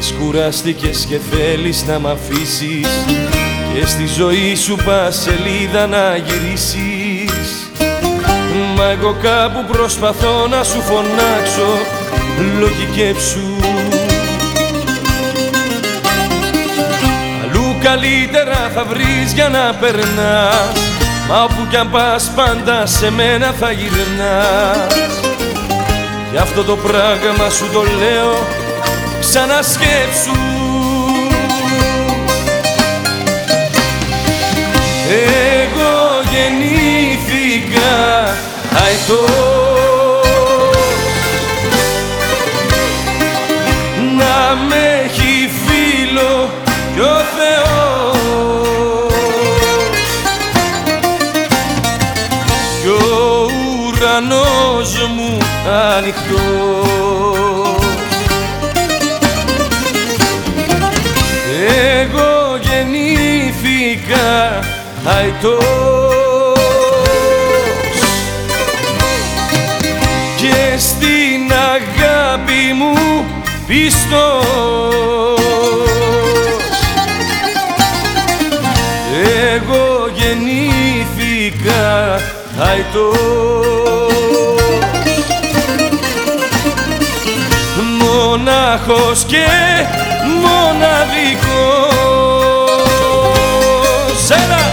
Λες κουράστηκες και θέλεις να μ' αφήσεις και στη ζωή σου πας σελίδα να γυρίσεις. Μα εγώ κάπου προσπαθώ να σου φωνάξω, λογικέψου. Αλλού καλύτερα θα βρεις για να περνάς, μα όπου κι αν πας πάντα σε μένα θα γυρνάς. Γι' αυτό το πράγμα σου το λέω, ξανασκέψου. Εγώ γεννήθηκα αετός, να με έχει φίλο κι ο Θεός, κι ο ουρανός μου ανοιχτός. Εγώ γεννήθηκα αετός και στην αγάπη μου πιστός. Εγώ γεννήθηκα αετός, μονάχος και μοναδικός. Έλα!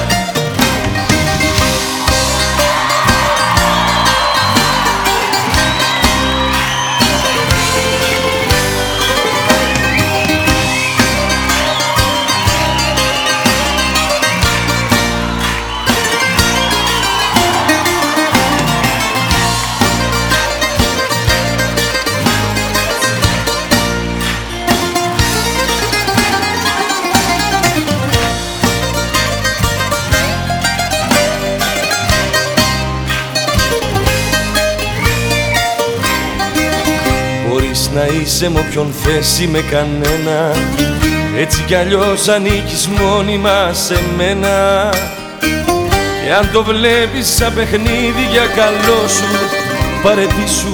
Μπορείς να είσαι με όποιον θες ή με κανένα, έτσι κι αλλιώς ανήκεις μόνιμα σε μένα. Και αν το βλέπεις σαν παιχνίδι για καλό σου, παραιτήσου.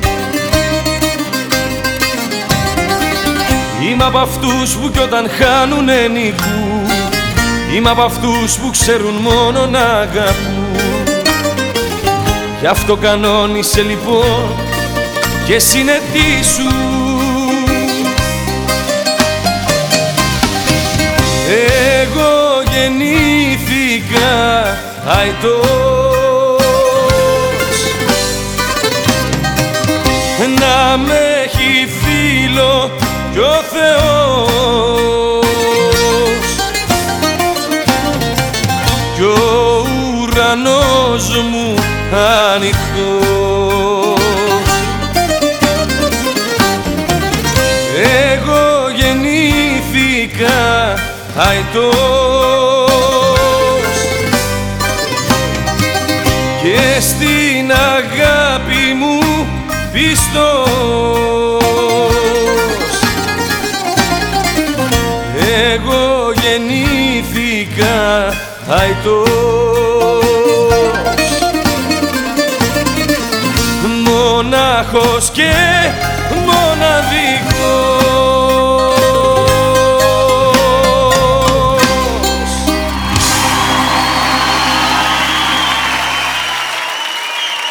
Είμαι απ' αυτούς που κι όταν χάνουνε νικούν, είμαι απ' αυτούς που ξέρουν μόνο να αγαπούν. Γι' αυτό κανόνισε λοιπόν και συνετήσου. Εγώ γεννήθηκα αετός, να με έχει φίλο κι ο Θεός, κι ο ουρανός μου ανοιχτός. Εγώ γεννήθηκα αετός και στην αγάπη μου πιστός. Εγώ γεννήθηκα αετός, μονάχος και